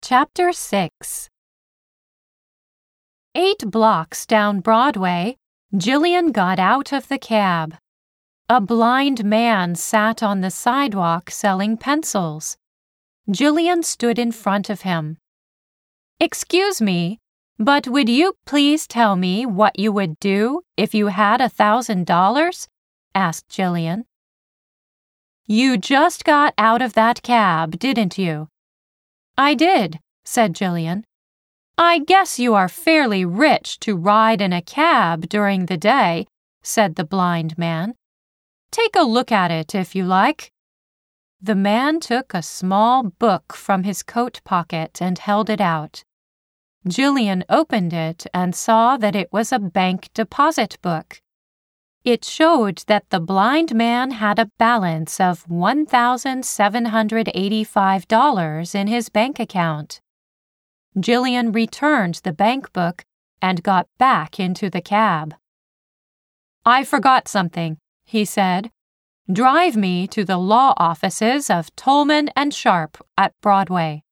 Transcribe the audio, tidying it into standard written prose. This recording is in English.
Chapter 6 8 blocks down Broadway, Jillian got out of the cab. A blind man sat on the sidewalk selling pencils. Jillian stood in front of him. "Excuse me, but would you please tell me what you would do if you had $1,000? asked Jillian. "You just got out of that cab, didn't you?" "I did," said Jillian. "I guess you are fairly rich to ride in a cab during the day," said the blind man. "Take a look at it if you like." The man took a small book from his coat pocket and held it out. Jillian opened it and saw that it was a bank deposit book. It showed that the blind man had a balance of $1,785 in his bank account. Jillian returned the bank book and got back into the cab. "I forgot something," he said. "Drive me to the law offices of Tolman and Sharp at Broadway."